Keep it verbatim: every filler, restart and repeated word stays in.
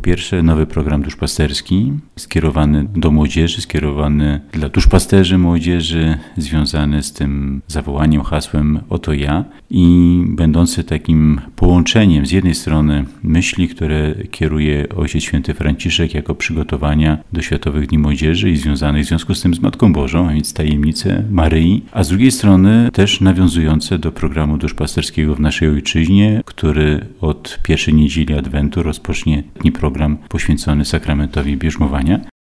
pierwsze nowy program duszpasterski skierowany do młodzieży, skierowany dla duszpasterzy młodzieży, związany z tym zawołaniem, hasłem „Oto ja” i będący takim połączeniem z jednej strony myśli, które kieruje Ojciec Święty Franciszek jako przygotowania do Światowych Dni Młodzieży i związanych w związku z tym z Matką Bożą, a więc tajemnice Maryi, a z drugiej strony też nawiązujące do programu duszpasterskiego w naszej ojczyźnie, który od pierwszej niedzieli Adwentu rozpocznie program poświęcony sakramentowi bierzmowania.